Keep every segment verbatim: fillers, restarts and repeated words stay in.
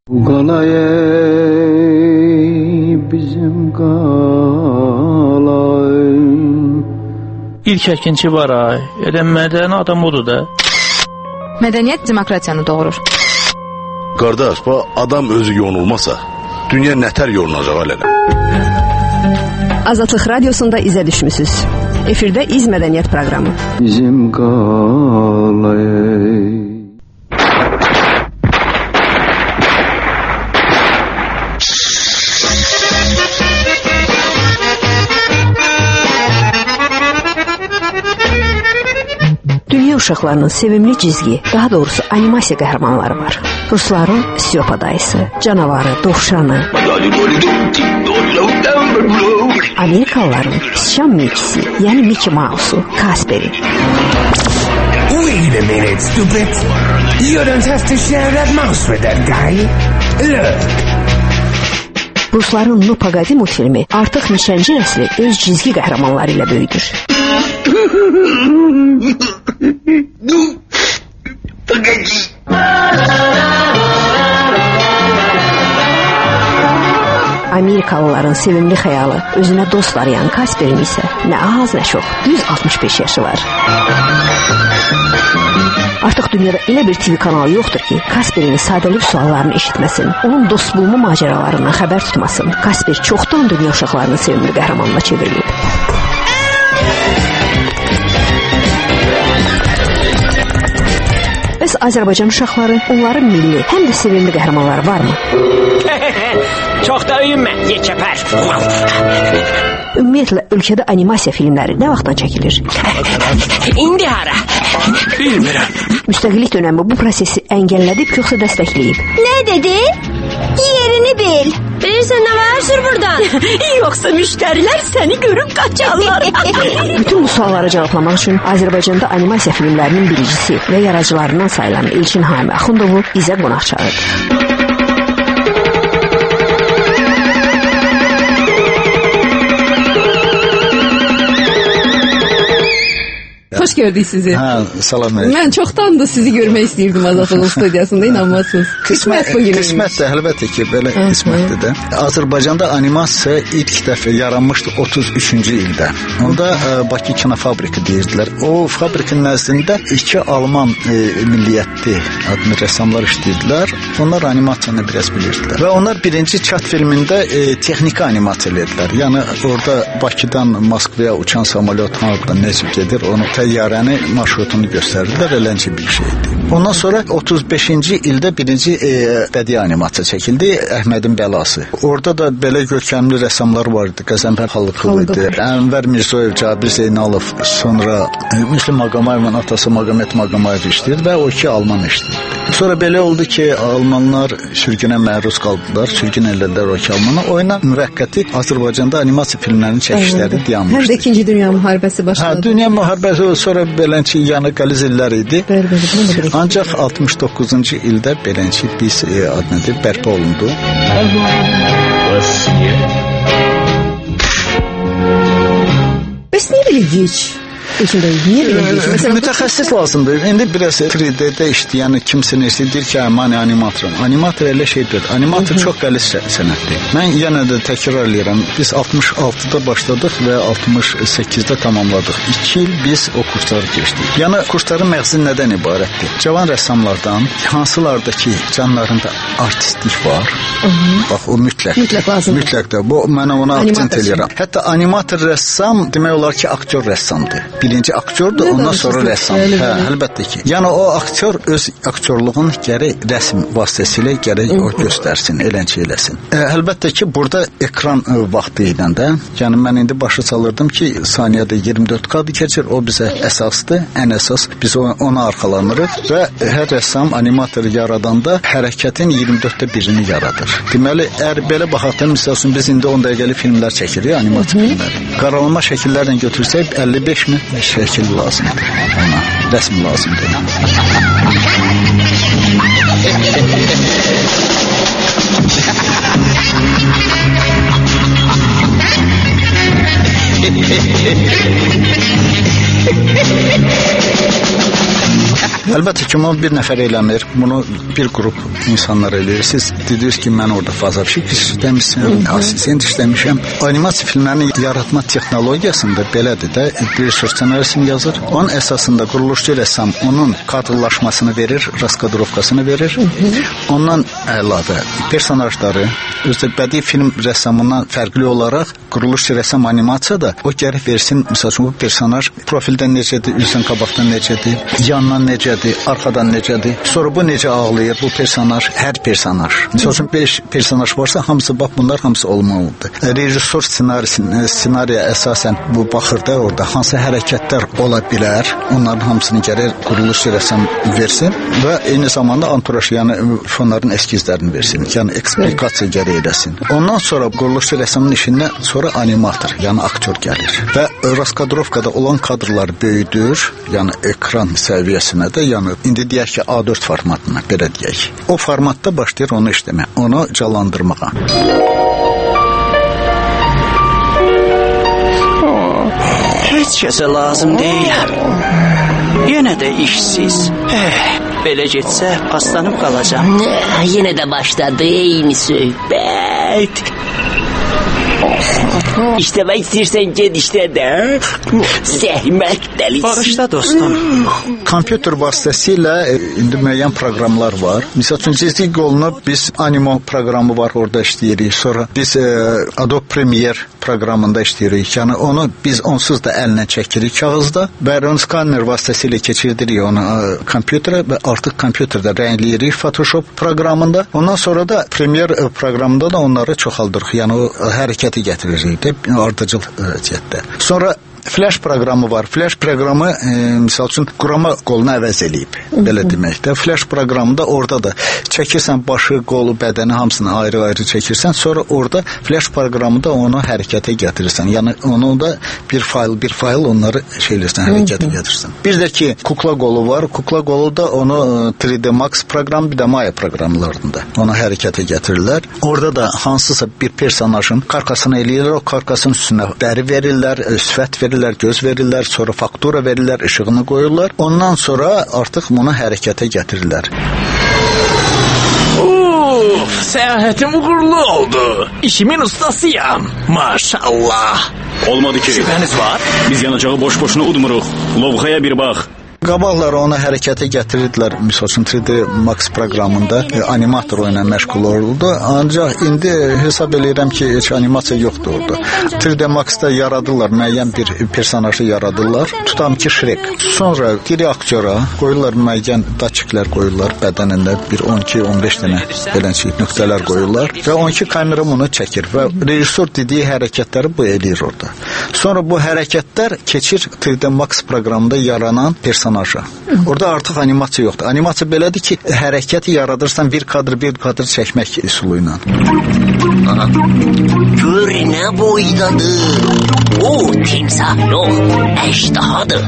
bizim qalay. İlk əkinçi var ay. Elə mədəni adam odur da. Mədəniyyət demokratiyanı doğurur. Qardaş, bu adam özü yonulmasa, dünya nətər yolunacaq alələ? Azadlıq Radiosunda izə düşmüsünüz. Efirdə İz Mədəniyyət proqramı. Bizim qalay. Dünya uşaqlarının sevimli cizgi, daha doğrusu animasiya qəhrəmanları var. Rusların Styopa dayısı, canavarı, dovşanı. Amerikalıların Sıçan Micisi, yəni Mickey Mouse'u, Kasperi. Wait a minute, stupid. You don't have to share that mouse with that guy. Look. Rusların No Pagadi multfilmi artıq neçənci nəsli öz cizgi qəhrəmanları ilə böyüdür. Amerikalıların sevimli xəyalı, özünə dost arayan Kasperin isə nə az nə çox düz altmış beş yaşı var. Artıq dünyada elə bir T V kanalı yoxdur ki, Kasperin sadəlif suallarını eşitməsin, onun dost bulma macəralarından xəbər tutmasın. Kasper çoxdan dünya uşaqlarının sevimli qəhrəmanına çevrilib. Bəs Azərbaycan uşaqları, onların milli, həm də sevimli qəhrəmanları varmı? Çox da öyünmə, yekəpər. Ümumiyyətlə, ölkədə animasiya filmləri nə vaxtdan çəkilir? İndi hara? Bilmirəm. Müstəqillik dönəmi bu prosesi əngəllədib, yoxsa dəstəkləyib? Nə dedin? Yerini bil. Bilirsən nə var sür buradan? Yoxsa müştərilər səni görüb qaçarlar. Bütün bu suallara cavablamaq üçün Azərbaycanda animasiya filmlərinin biricisi və yaradıcılarından sayılan Elçin Hami Axundovu bizə qonaq çağırdı. Hoş gördük sizi. Ha, salam aleyküm. Mən çoxdan da sizi görmək istəyirdim Azadlıq studiyasında, inanmazsınız. Qismət bu günümüz. Qismətdir, əlbəttə ki, belə qismətdir də. Azərbaycanda animasiya ilk dəfə yaranmışdı otuz üçüncü ildə. Onda e, Bakı Kinofabriki deyirdilər. O fabrikin nəzdində iki Alman e, milliyyətli adlı rəssamlar işləyirdilər. Onlar animasiyanı biraz bilirdilər. Və onlar birinci çat filmində e, texniki animasiya edirdilər. Yəni orada Bakıdan Moskvaya uçan samolyot hardan necə gedir, onu təyyarəni marşrutunu göstərdilər, elənci bir şeydir. Ondan sonra otuz beşinci ildə birinci e, bədii animasiya çəkildi, Əhmədin Bəlası. Orada da belə görkəmli rəssamlar vardı, Qəzənfər Xalıqov idi, Ənvər Mirzoyev, Cabir Zeynalov, sonra e, Müslüm Maqamayevin atası Maqamet Maqamayev işləyirdi və o iki Alman işləyirdi. Sonra belə oldu ki, Almanlar sürgünə məruz qaldılar, sürgün elədilər o iki Almanı. Oyuna müvəqqəti Azərbaycanda animasiya filmlərinin çəkişləri dayanmışdı. Həm də İkinci Dünya müharibəsi başladı. Hə, Dünya müharibəsi sonra beləncə yəni qəliz illər idi. Ancaq altmış doqquzuncu ildə beləncə biz e, adnədir, bərpa olundu. Bəs niyə belə geç? Niyə belə geç? Mütəxəssis lazımdır. İndi biraz üç D-də işləyən kimsə nəsə deyir ki, mən animatoram. Animator elə şeydir. Animator çox qəliz sənətdir. Mən yenə də təkrar edirəm. Biz altmış altıda başladıq və altmış səkkizdə tamamladıq. iki il biz o kursları keçdik. Yəni kursların məqsədi nədən ibarətdir? Cavan rəssamlardan hansılarda ki, canlarında artistlik var. Bax, o mütləq. Mütləq lazımdır. Mütləq də. Bu mənə ona akcent edirəm. Hətta animator rəssam demək olar ki, aktyor rəssamdır. Birinci aktyordur, ondan sonra rəssam. Hə, əlbəttə ki. Yəni o aktyor öz aktyorluğunu gərək rəsm vasitəsilə gərək o göstərsin, elənçi eləsin. E, əlbəttə ki, burada ekran e, vaxtı ilə də, yəni mən indi başa salırdım ki, saniyədə iyirmi dörd kadr keçir, o bizə əsasdır, ən əsas biz ona arxalanırıq və hər rəssam animator yaradanda hərəkətin iyirmi dörddə birini yaradır. Deməli, əgər belə baxaqdan, misal üçün biz indi on dəqiqəli filmlər çəkirik, animasiya filmləri. Qaralama şəkillərlə götürsək əlli beş min şəkil lazımdır ona, rəsm lazımdır. Əlbəttə ki, bunu bir nəfər eləmir. Bunu bir qrup insanlar eləyir. Siz dediniz ki, mən orada fazapşik işləmişəm, asistent işləmişəm. Animasiya filmlərinin yaratma texnologiyasında belədir də, rejissor ssenarisini yazır. Onun əsasında quruluşçu rəssam onun kadrlaşmasını verir, raskadrovkasını verir. Ondan əlavə personajları, özdə bədii film rəssamından fərqli olaraq quruluşçu rəssam animasiyada o gərək versin, məsəl üçün bu personaj profildən necədir, üzdən qabaqdan necədir, yandan necədir, arxadan necədir, sonra bu necə ağlayır, bu personaj, hər personaj. Məsəl üçün beş personaj varsa, hamısı bax, bunlar hamısı olmalıdır. Rejissor ssenarisinin, ssenariyə əsasən bu baxır da orada hansı hərəkətlər ola bilər, onların hamısını gərək quruluşçu rəssam versin və eyni zamanda anturaj, yəni fonların eskizlərini versin, yəni eksplikasiya gərək eləsin. Ondan sonra quruluşçu rəssamın işindən sonra animator, yəni aktyor gəlir və raskadrovkada olan kadrlar böyüdür, yəni ekran səviyyəsinə də, yəni indi deyək ki, A dörd formatına, belə deyək. O formatda başlayır onu işləmək, onu canlandırmağa. Heç kəsə lazım deyiləm. Yenə də işsiz. Eh, belə getsə paslanıb qalacam. Yenə də başladı eyni söhbət. İşləmək istəyirsən ged işlə də. Zəhmət dəlisi. Bağışla dostum. Kompüter vasitəsilə e, indi müəyyən proqramlar var. Misal üçün cizgi qolunu biz Animo proqramı var, orada işləyirik. Sonra biz e, Adobe Premiere proqramında işləyirik. Yəni onu biz onsuz da əllə çəkirik kağızda və onu skanner vasitəsilə keçirdirik onu e, kompüterə və artıq kompüterdə rəngləyirik Photoshop proqramında. Ondan sonra da Premiere e, proqramında da onları çoxaldırıq. Yəni o hərəkəti gətiririk də ardıcıl cəhətdə. Sonra Flash proqramı var. Flash proqramı e, misal üçün qurama qolunu əvəz eləyib. Belə deməkdə. Flash proqramında orada da çəkirsən başı, qolu, bədəni hamısını ayrı-ayrı çəkirsən. Sonra orada Flash proqramında onu hərəkətə gətirirsən. Yəni onu da bir fayl, bir fayl onları şeylərsən, hərəkətə gətirirsən. Bir də ki, kukla qolu var. Kukla qolu da onu üç D Max proqramı, bir də Maya proqramlarında onu hərəkətə gətirirlər. Orada da hansısa bir personajın karkasını eləyirlər. O karkasın üstünə dəri verirlər, sifət verirlər, göz verirlər, sonra faktura verirlər, işığını qoyurlar. Ondan sonra artıq bunu hərəkətə gətirirlər. Uf, səyahətim uğurlu oldu. İşimin ustasıyam. Maşallah. Olmadı ki. Şübhəniz var? Biz yanacağı boş-boşuna udmuruq. Lovğaya bir bax. Qabaqlar onu hərəkətə gətirirdilər, misal üçün üç D Max proqramında e, animator ilə məşğul olurdu. Ancaq indi hesab eləyirəm ki, heç animasiya yoxdur orada. üç D Max-da yaradırlar, müəyyən bir personajı yaradırlar. Tutam ki, Shrek. Sonra diri aktyora qoyurlar, müəyyən daçiklər qoyurlar bədənində, bir on iki on beş dənə beləncə nöqtələr qoyurlar və on iki kamera bunu çəkir və rejissor dediyi hərəkətləri bu eləyir orada. Sonra bu hərəkətlər keçir üç D Max proqramında yaranan personaj. Orada artıq animasiya yoxdur. Animasiya belədir ki, hərəkəti yaradırsan bir kadr bir kadr çəkmək üsulu ilə. Gör nə boydadır. O timsah yox, əjdahadır.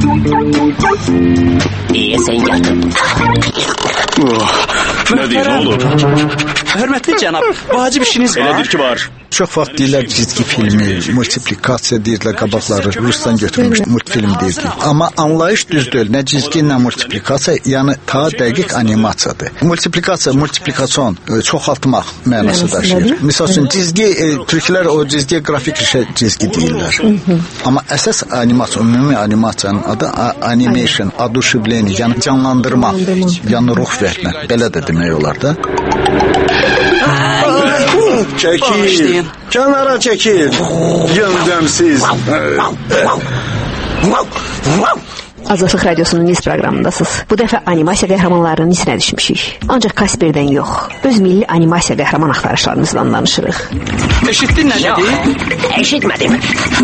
Deyəsən yatıb. Oh, nədir, nə olur? Hörmətli cənab, vacib işiniz var. Elədir ki, var. Çox vaxt deyirlər cizgi filmi, multiplikasiya deyirlər, qabaqları Rusdan götürmüş multfilm deyirlər. Amma anlayış düz deyil. Nə cizgi, nə multiplikasiya, yəni ta dəqiq animasiyadır. Multiplikasiya, multiplikasyon, çoxaltmaq mənası daşıyır. Misal üçün cizgi, e, türklər o cizgiyə qrafik cizgi deyirlər. Amma əsas animasiya, ümumi animasiyanın adı animation, aduşivleni, yəni canlandırma, yəni ruh vermək. Belə də demək olar da. Çəkil. Kənara çəkil. Yöndəmsiz. Azadlıq Radiosunun Niz proqramındasınız. Bu dəfə animasiya qəhrəmanlarının nisinə düşmüşük. Ancaq Kasperdən yox, öz milli animasiya qəhrəman axtarışlarımızdan danışırıq. Eşitdin nə dedi? Eşitmədim.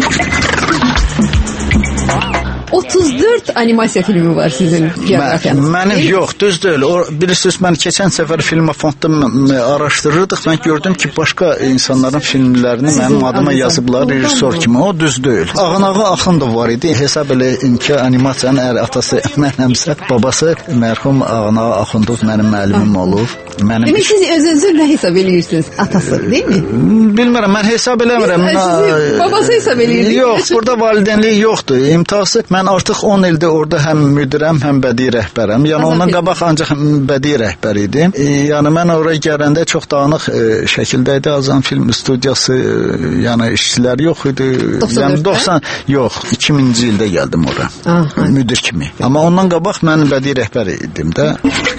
otuz dörd animasiya filmi var sizin coğrafiyanızda. Mənim yox, düz deyil. O, bilirsiniz, mən keçən səfər Filmofondda araşdırırdıq. Mən gördüm ki, başqa insanların filmlərini mənim adıma yazıblar, rejissor kimi. O düz deyil. Ağınağı Axundov var idi. Hesab elə ki, animasiyanın ər atası mənəmsə, babası mərhum Ağınağı Axundov mənim müəllimim olub. Mənim Demək siz özünüzü nə hesab edirsiniz? Atası, değil mi? Bilmirəm, mən hesab eləmirəm. Siz babası hesab edirsiniz. Yox, burada valideynlik yoxdur. İmtahası mən artıq on ildir orada həm müdirəm, həm bədii rəhbərəm. Yəni Azam ondan film. qabaq ancaq bədii rəhbər idim. E, yəni mən oraya gələndə çox dağınıq e, şəkildə idi Azam film studiyası, e, yəni işçilər yox idi. Yəni doxsan yox, iki minci ildə gəldim ora. Aha. Müdir kimi. Amma ondan qabaq mən bədii rəhbər idim də.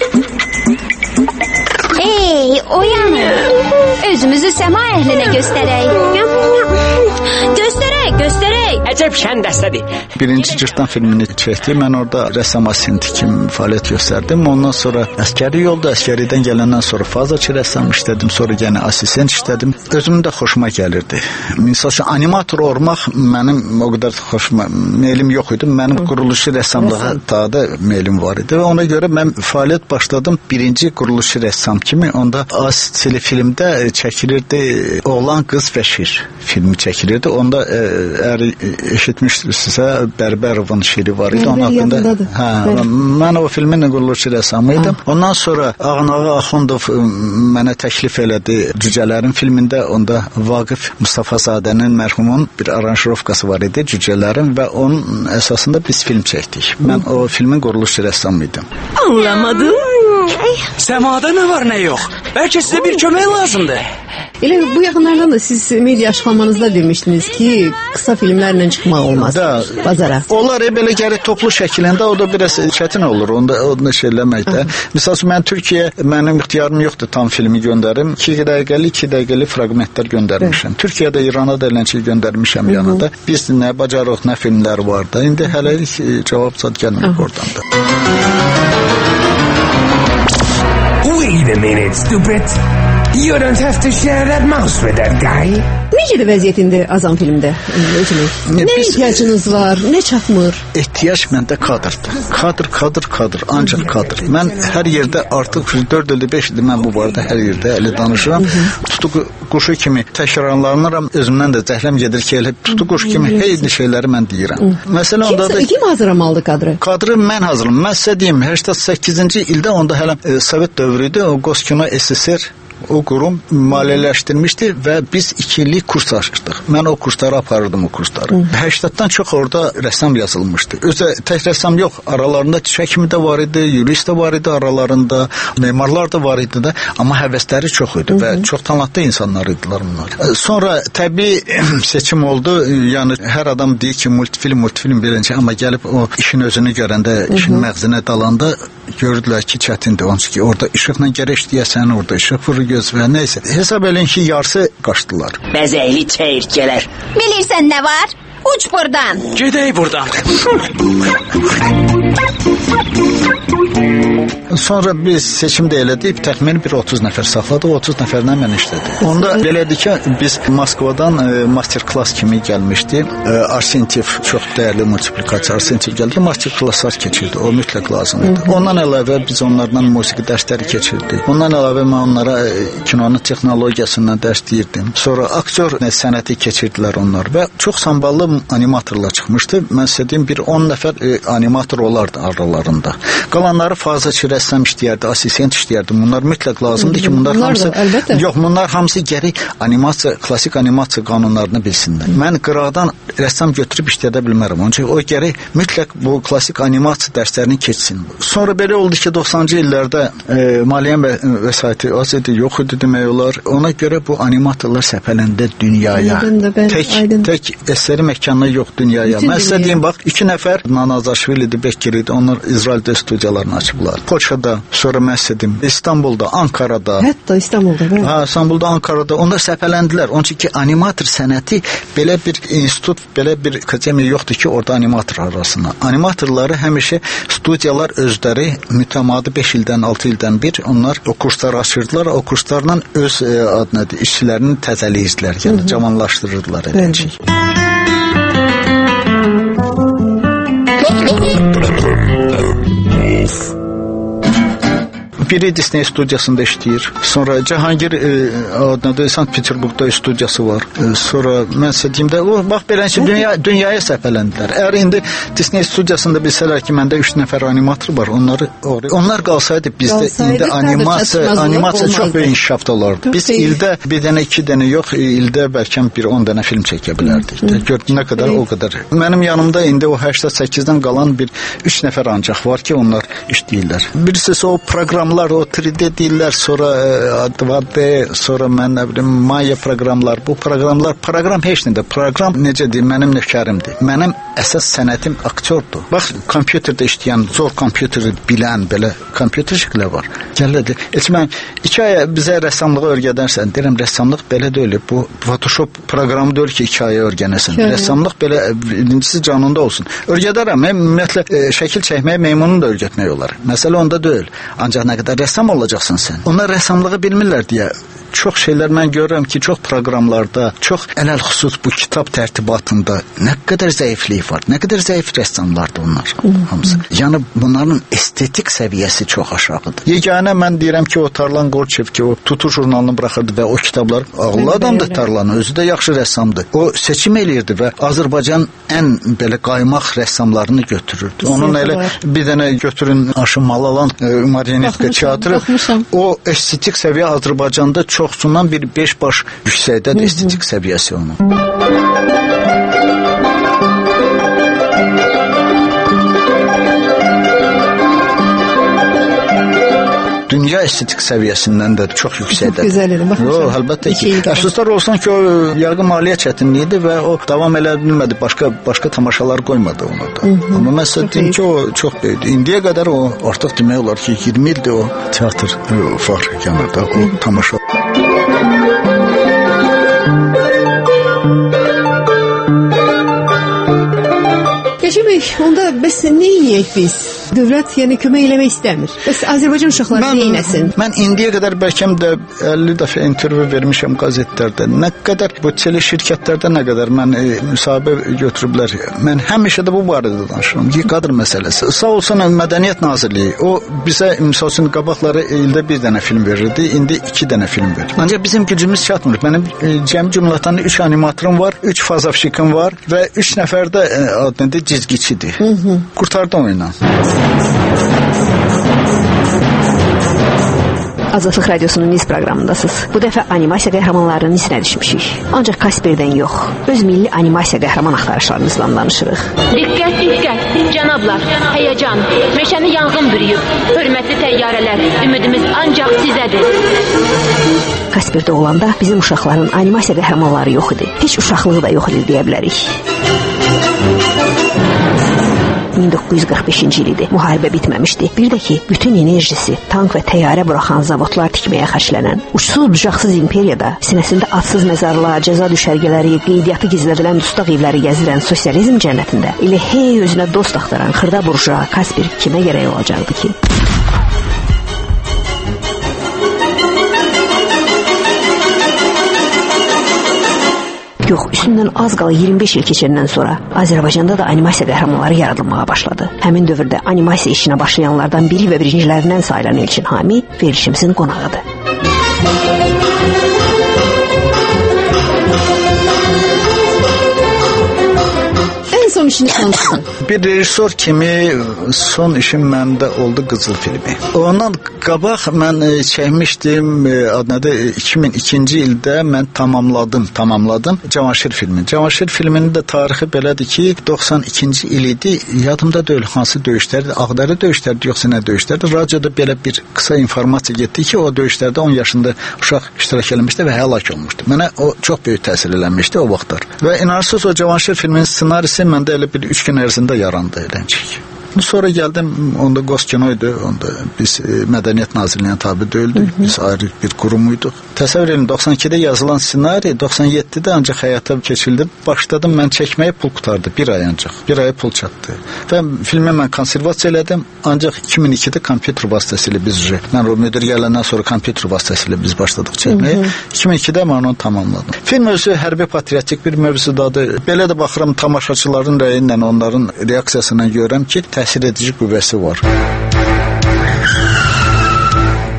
Ey, oyanın. Özümüzü səma əhlinə göstərək. Göstərək, göstərək. Əcəb şən dəstədir. Birinci Cırtdan filmini çəkdim. Mən orada rəssam assistenti kimi fəaliyyət göstərdim. Ondan sonra əskəri yolda, əskəridən gələndən sonra fazaçı rəssam işlədim. Sonra yenə assistent işlədim. Özümün də xoşuma gəlirdi. Misal üçün animator olmaq mənim o qədər xoşuma, meylim yox idi. Mənim quruluşu rəssamlığa daha da meylim var idi. Və ona görə mən fəaliyyət başladım. Birinci quruluşu rəssam kimi. Onda asili filmdə çəkilirdi Oğlan, Qız və Şir filmi çəkilirdi. Onda e, əgər eşitmişsinizsə Bərbərovun şiri var idi. Onun haqqında. Hə, mən o filmin quruluşu rəssamı idim. Ondan sonra Ağnağı Axundov mənə təklif elədi Cücələrin filmində. Onda Vaqif Mustafazadənin mərhumun bir aranjirovkası var idi Cücələrin və onun əsasında biz film çəkdik. Mən o filmin quruluşu rəssamı idim. Anlamadım. Səmada nə var, nə yox? Bəlkə sizə bir kömək lazımdır. Elə bu yaxınlardan da siz media açıqlamanızda demişdiniz ki, qısa filmlərlə çıxmaq olmaz da, bazara. Onlar belə gəlir toplu şəklində, o da biraz çətin olur. Onda onu şey eləməkdə. Məsəl üçün mən Türkiyə, mənim ixtiyarım yoxdur tam filmi göndərim. iki dəqiqəli, iki dəqiqəli fraqmentlər göndərmişəm. Türkiyədə, İrana da eləncə göndərmişəm yanında. Biz nə bacarıq, nə filmlər var da. İndi hələlik cavab zad gəlmir oradan da. Wait a minute, stupid. You don't have to share that mouse with that guy. Necədir vəziyyətində Azam filmdə? Nə Biz, ehtiyacınız var? Nə çatmır? Ehtiyac məndə kadrdır. Kadr, kadr, kadr. Ancaq kadr. Mən hər yerdə artıq dörd ildir, beş ildir mən bu barədə hər yerdə elə danışıram. Tutuq quşu kimi təkrarlanıram. Özümdən də zəhləm gedir ki, elə tutuq quşu kimi eyni şeyləri mən deyirəm. Məsələn, onda da kim hazırlamalıdır kadrı? Kadrı mən hazırlam. Mən sizə deyim, səksən səkkizinci ildə onda hələ e, Sovet dövrü idi. O Qoskino S S R o qurum maliyyələşdirmişdi və biz iki illik kurs açırdıq. Mən o kursları aparırdım, o kursları. səksəndən çox orada rəssam yazılmışdı. Özə tək rəssam yox, aralarında çəkimi də var idi, yürüyüş də var idi aralarında, memarlar da var idi də, amma həvəsləri çox idi və çox talantlı insanlar idilər bunlar. Sonra təbii seçim oldu. Yəni hər adam deyir ki, multifilm, multifilm birinci, amma gəlib o işin özünü görəndə, işin məğzinə dalanda gördülər ki, çətindir. Onun ki, orada işıqla gərək deyəsən, orada işıq vurur göz və neysə. Hesab eləyin ki, yarısı qaçdılar. Bəzəkli çəyirtkələr. Bilirsən nə var? Uç buradan. Gedək buradan. Sonra biz seçimdə elədik, təxmini bir otuz nəfər saxladıq, otuz nəfərlə mən işlədik. Onda belədir ki, biz Moskvadan e, master klass kimi gəlmişdi. E, Arsentiv, çox dəyərli multiplikator Arsentiv gəldi, master klasslar keçirdi. O mütləq lazım idi. Ondan əlavə biz onlardan musiqi dərsləri keçirdik. Ondan əlavə mən onlara e, kinonun texnologiyasından dərs deyirdim. Sonra aktyor e, sənəti keçirdilər onlar və çox samballı animatorlar çıxmışdı. Mən sizə deyim, bir on nəfər e, animator olardı aralarında. Qalanları fazaçı rəssam işləyərdi, assistent işləyərdi. Bunlar mütləq lazımdır ki, bunlar, bunlar hamısı da, yox, bunlar hamısı gərək animasiya, klasik animasiya qanunlarını bilsinlər. Mən qıraqdan rəssam götürüb işləyə bilmərəm. Onun üçün o gərək mütləq bu klasik animasiya dərslərini keçsin. Sonra belə oldu ki, doxsanıncı illərdə e, maliyyə və vəsaiti az idi, yox idi demək olar. Ona görə bu animatorlar səpələndə dünyaya. Tək, tək əsəri məkanına yox dünyaya. Mən sizə deyim, bax, iki nəfər Nanazaşvilidir, Bekiridir, onlar İsraildə studiyalarını açıblar. Poçada, sonra məsədim, İstanbulda, Ankarada. Hətta İstanbulda. Bəli. Ha, İstanbulda, Ankarada. Onlar səpələndilər. Onun üçün ki, animator sənəti belə bir institut, belə bir akademiya yoxdur ki, orada animator arasında. Animatorları həmişə studiyalar özləri mütəmadi beş ildən, altı ildən bir onlar o kursları açırdılar. O kurslarla öz e, ad nədir, işçilərini təzələyirlər, yəni cavanlaşdırırdılar eləcək. Biri Disney studiyasında işləyir. Sonra Cahangir e, adında Sankt-Peterburqda studiyası var. E, sonra mən sizə deyim də, o, bax beləncə dünya, dünyaya səpələndilər. Əgər indi Disney studiyasında bilsələr ki, məndə üç nəfər animator var, onları onlar qalsaydı bizdə qalsaydı, indi animasiya, animasiya çox böyük inkişafda olardı. Biz ildə bir dənə, iki dənə yox, ildə bəlkə bir on dənə film çəkə bilərdik. Gördüyünə qədər o qədər. Mənim yanımda indi o səksən səkkizdən qalan bir üç nəfər ancaq var ki, onlar işləyirlər. Birisi o proqramlar, o üç D deyirlər, sonra iki D, sonra mən nə bilim Maya proqramlar. Bu proqramlar, proqram heç nədir. Proqram necədir? Mənim nökərimdir. Mənim əsas sənətim aktyordur. Bax, kompüterdə işləyən, zor kompüteri bilən belə kompüter şəklə var. Gəlirdi. Heç mən iki aya bizə rəssamlığı öyrədərsən, deyirəm, rəssamlıq belə deyil. Bu Photoshop proqramı deyil ki, iki aya öyrənəsən. Rəssamlıq belə birincisi canında olsun. Öyrədərəm. Ümumiyyətlə e, şəkil çəkməyə meymunu da öyrətmək olar. Məsələ onda deyil. Ancaq nə qədər rəssam olacaqsın sən. Onlar rəssamlığı bilmirlər deyə çox şeylər mən görürəm ki, çox proqramlarda, çox ələl xüsus bu kitab tərtibatında nə qədər zəiflik var, nə qədər zəif rəssamlardır onlar hamısı. Yəni bunların estetik səviyyəsi çox aşağıdır. Yeganə mən deyirəm ki, o Tarlan Qorçev ki, o Tutu jurnalını buraxırdı və o kitablar ağıllı adamdır Tarlan, özü də yaxşı rəssamdır. O seçim eləyirdi və Azərbaycan ən belə qaymaq rəssamlarını götürürdü. Onun elə bir dənə götürün Aşım Malalan Marionetka teatrı, o estetik səviyyə Azərbaycanda çoxsundan bir beş baş yüksəkdədir estetik səviyyəsi onun. Dünya estetik səviyyəsindən də çox yüksəkdir. Çox gözəl idi. Yox, əlbəttə ki. Əfsuslar olsun ki, o yarğı maliyyə çətinliyidir və o davam elə bilmədi, başqa başqa tamaşalar qoymadı onu da. Amma mən sizə deyim ki, o çox böyükdür. İndiyə qədər o artıq demək olar ki, iyirmi ildir o teatr var yanında, o tamaşa. Qəşəng bəy, onda bəs nə edək biz? Dövlət yəni kömək eləmək istəmir. Bəs Azərbaycan uşaqları neynəsin? Mən indiyə qədər bəlkəm də əlli dəfə intervyu vermişəm qəzetlərdə. Nə qədər bu tele şirkətlərdə nə qədər mən e, müsahibə götürüblər. Mən həmişə də bu barədə danışıram ki, qadr məsələsi. Sağ olsun Mədəniyyət Nazirliyi. O bizə misal üçün qabaqları ildə bir dənə film verirdi, indi iki dənə film verir. Ancaq bizim gücümüz çatmır. Mənim e, cəmi cümlatan üç animatorum var, üç fazavşikim var və üç nəfər də e, adında cizgiçidir. Hı -hı. Qurtardı oyunu. Azadlıq Radiosunun Niz proqramındasınız. Bu dəfə animasiya qəhrəmanlarının izinə düşmüşük. Ancaq Kasperdən yox, öz milli animasiya qəhrəman axtarışlarımızdan danışırıq. Diqqət, diqqət, cənablar, həyəcan, meşəni yanğın bürüyüb. Hörmətli təyyarələr, ümidimiz ancaq sizədir. Kasperdə olanda bizim uşaqların animasiya qəhrəmanları yox idi. Heç uşaqlığı da yox idi deyə bilərik. min doqquz yüz qırx beşinci il idi. Müharibə bitməmişdi. Bir də ki, bütün enerjisi tank və təyyarə buraxan zavodlar tikməyə xərclənən, uçsuz-bucaqsız imperiyada sinəsində adsız məzarlar, cəza düşərgələri, qeydiyyatı gizlədilən dustaq evləri gəzdirən sosializm cənnətində elə hey özünə dost axtaran xırda burjua Kasper kimə gərək olacaqdı ki? Yox, üstündən az qala iyirmi beş il keçəndən sonra Azərbaycanda da animasiya qəhrəmanları yaradılmağa başladı. Həmin dövrdə animasiya işinə başlayanlardan biri və birincilərindən sayılan Elçin Hami verilişimizin qonağıdır. Son işini tanıtsın. Bir rejissor kimi son işim məndə oldu Qızıl filmi. Ondan qabaq mən çəkmişdim, adını iki min ikinci ildə mən tamamladım, tamamladım Cavanşir filmi. Cavanşir filminin də tarixi belədir ki, doxsan ikinci il idi. Yadımda deyil hansı döyüşlərdi, Ağdərə döyüşlərdi, yoxsa nə döyüşlərdi. Radioda belə bir qısa informasiya getdi ki, o döyüşlərdə on yaşında uşaq iştirak etmişdi və həlak olmuşdu. Mənə o çox böyük təsir eləmişdi o vaxtlar. Və inanırsınız o Cavanşir filminin ssenarisi məndə elə bir üç gün ərzində yarandı eləncik. Sonra gəldim, onda Qoskino idi, onda biz e, Mədəniyyət Nazirliyinə tabi deyildik, biz ayrı bir qurumuyduq. Təsəvvür edin, doxsan ikidə yazılan ssenari doxsan yeddidə ancaq həyata keçildi. Başladım, mən çəkməyə pul qutardı, bir ay ancaq, bir aya pul çatdı. Və filmi mən konservasiya elədim, ancaq iki min ikidə kompüter vasitəsilə biz, mən o müdir gələndən sonra kompüter vasitəsilə biz başladıq çəkməyə. iki min ikidə mən onu tamamladım. Film özü hərbi patriotik bir mövzudadır. Belə də baxıram, tamaşaçıların rəyi ilə, onların reaksiyasından görürəm ki, təsir edici qüvvəsi var.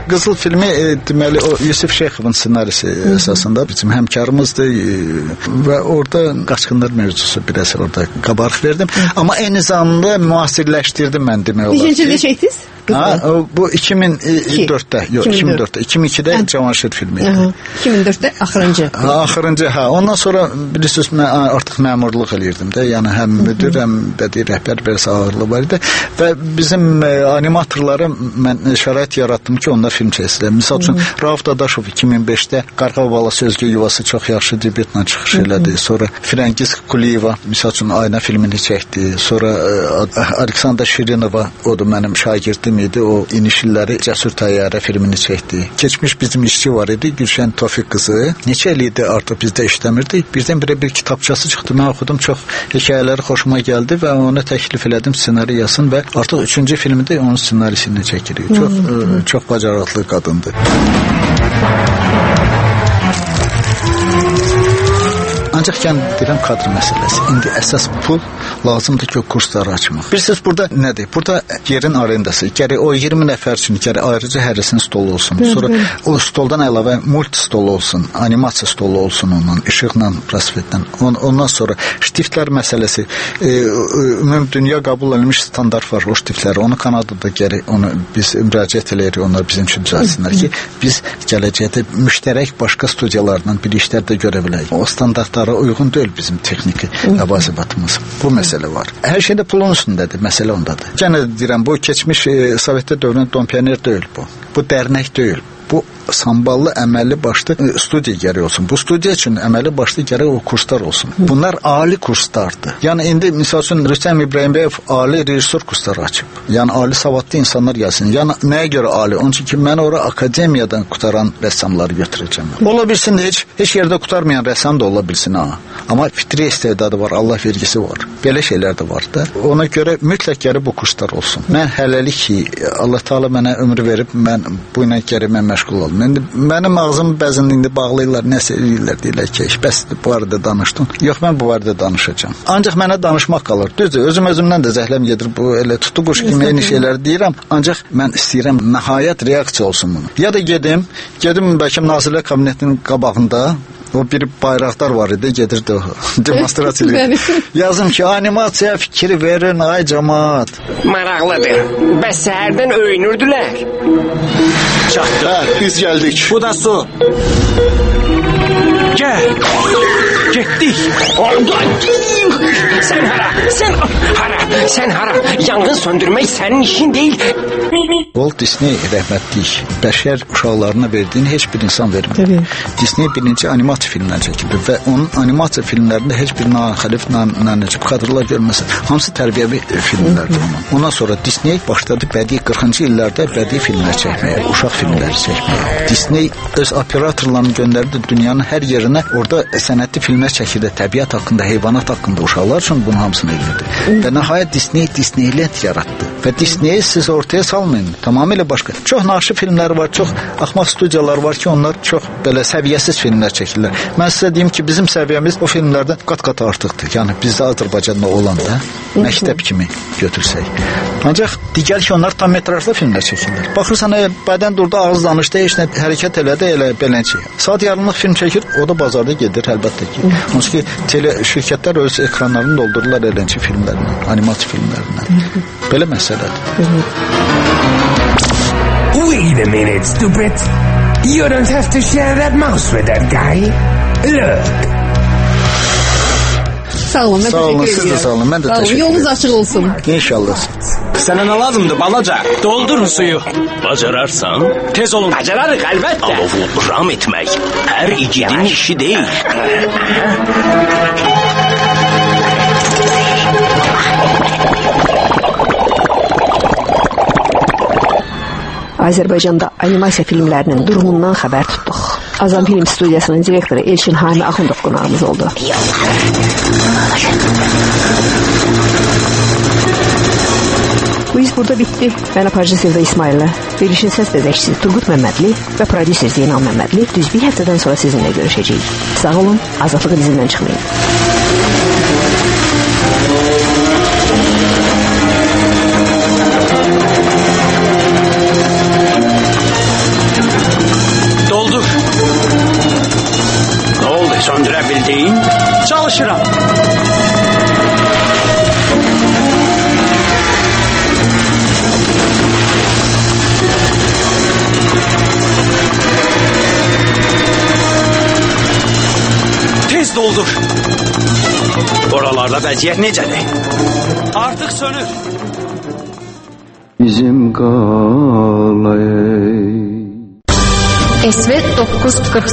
Qızıl filmi e, deməli o Yusif Şeyxovun ssenarisi əsasında bizim həmkarımızdır e, və orada qaçqınlar mövzusu biraz orada qabarıq verdim. Hı. Amma eyni zamanda müasirləşdirdim mən demək olar. Necə də çəkdiniz? Ha, o, bu iki min dörddə, yox iki min dörddə, iki min ikidə Cavanşir filmi idi. iki min dörddə axırıncı. Ha, axırıncı, ha. Ondan sonra bilirsiniz mən artıq məmurluq eləyirdim də. Yəni həm müdir, həm bədii rəhbər biraz ağırlığı var idi və bizim e, animatorlara mən şərait yaratdım ki, onlar film çəksinlər. Məsəl üçün Rauf Dadaşov iki min beşdə Qarqava balası özgə yuvası çox yaxşı debütlə çıxış elədi. Sonra Firəngiz Kuliyeva məsəl üçün Ayna filmini çəkdi. Sonra e, Aleksandra Şirinova, o da mənim şagirdim idi. O inişilləri Cəsur Təyyarə filmini çəkdi. Keçmiş bizim işçi var idi, Gülşən Tofiq qızı. Neçə il idi artıq bizdə işləmirdi. Birdən-birə bir kitabçası çıxdı. Mən oxudum, çox hekayələri xoşuma gəldi və ona təklif elədim ssenari yazsın və artıq üçüncü filmdə onun ssenarisini çəkirik. Çox ə, çox bacarıqlı qadındır. Ancaq yəni deyirəm kadr məsələsi. İndi əsas pul lazımdır ki, o kursları açmaq. Bilirsiniz burada nədir? Burada yerin arendası. Gərək o iyirmi nəfər üçün gərək ayrıca hərəsinin stolu olsun. Sonra o stoldan əlavə multi stolu olsun, animasiya stolu olsun ondan, işıqla, prosvetlə. On, ondan sonra ştiftlər məsələsi. E, ümum dünya qəbul edilmiş standart var o ştiftləri. Onu Kanadada gərək onu biz müraciət eləyirik, onlar bizim üçün düzəlsinlər ki, biz gələcəkdə müştərək başqa studiyalarla bir işlər də görə bilək. O standartlara uyğun deyil bizim texniki əvazıbatımız. Bu məsələ var. Hər şeydə pulun üstündədir, məsələ ondadır. Yenə deyirəm, bu keçmiş e, Sovetlər dövründə Dom Pioner deyil bu. Bu dərnək deyil. Bu samballı, əməlli başlı studiya gərək olsun. Bu studiya üçün əməlli başlı gərək o kurslar olsun. Bunlar ali kurslardır. Yəni indi misal üçün Rüstəm İbrahimbəyev ali rejissor kursları açıb. Yəni ali savadlı insanlar gəlsin. Yəni nəyə görə ali? Onun üçün ki, mən ora akademiyadan qutaran rəssamları götürəcəm. Ola bilsin heç heç yerdə qutarmayan rəssam da ola bilsin ha. Amma fitri istedadı var, Allah vergisi var. Belə şeylər də var da. Ona görə mütləq gərək bu kurslar olsun. Mən hələlik ki, Allah Taala mənə ömür verib, mən bu ilə gərək mən məşğul olum. İndi mənim ağzım bəzən indi bağlayırlar, nəsə eləyirlər, deyirlər ki, bəs bu barədə danışdın. Yox, mən bu barədə danışacağam. Ancaq mənə danışmaq qalır. Düzdür, özüm özümdən də zəhləm gedir. Bu elə tutuquş kimi eyni şeylər deyirəm. Ancaq mən istəyirəm nəhayət reaksiya olsun bunu. Ya da gedim, gedim bəlkə Nazirlər Kabinetinin qabağında o bir bayraqlar var idi, gedirdi o demonstrasiya. Yazım ki, animasiya fikri verin, ay cəmaat. Maraqlıdır. Bəs səhərdən öyünürdülər. Çatdı. Hə, biz gəldik. Bu da su. Gəl. Getdik. Sen hara, sen hara, sen hara. Yangın söndürmək sənin işin deyil. Walt Disney rəhmətlik bəşər uşaqlarına verdiyin heç bir insan vermir. Disney birinci animasiya filmlər çəkildi və onun animasiya filmlərində heç bir naxəlif, nanəcib kadrlar görməsin. Hamısı tərbiyəvi filmlərdir onun. Ondan sonra Disney başladı bədii qırxıncı illərdə bədii filmlər çəkməyə, uşaq filmləri çəkməyə. Disney öz operatorlarını göndərdi dünyanın hər yerinə. Orada sənətli filmlər çəkirdi, təbiət haqqında, heyvanat haqqında uşaqlar üçün bunun hamısını edirdi. Və nəhayət Disney Disneyland yaratdı. Və Disney siz ortaya salmayın. Tamamilə başqa. Çox naşı filmlər var, çox axmaq studiyalar var ki, onlar çox belə səviyyəsiz filmlər çəkirlər. Mən sizə deyim ki, bizim səviyyəmiz o filmlərdən qat-qat artıqdır. Yəni bizdə Azərbaycanda olanda məktəb kimi götürsək. Ancaq digər ki, onlar tam metrajlı filmlər çəkirlər. Baxırsan, bədən durdu, ağız danışdı, heç nə hərəkət elədi, elə belənçi. Saat yarımlıq film çəkir, o da bazarda gedir əlbəttə ki. Onun ki, tele şirkətlər öz ekranlarını doldururlar elənçi filmlərlə, animasiya filmlərlə. Belə məsələdir. Wait a minute, stupid. You don't have to share that mouse with that guy. Look. Sağ olun, mən sağ olun, təşəkkür siz də sağ olun, mən də sağ təşəkkür ederim. Yolunuz açıq olsun. İnşallah. Sənə nə lazımdır balaca? Doldurun suyu. Bacararsan? Tez olun. Bacararıq əlbəttə. Alovu ram etmək hər igidin işi deyil. Azərbaycanda animasiya filmlərinin durumundan xəbər tutduq. Azam Film Studiyasının direktoru Elçin Hami Axundov qonağımız oldu. Bu iz burada bitdi. Mən aparıcı Sevda İsmail'lə, verilişin səs dəzəkçisi Turgut Məmmədli və prodüser Zeynal Məmmədli düz bir həftədən sonra sizinlə görüşəcəyik. Sağ olun, azadlığı dizindən çıxmayın. doldur. Ne oldu, söndürebildin? Çalışıram. Tez doldur. Oralarda vəziyyət necədir? Artıq sönür. Bizim qalay S V dokuz yüz qırx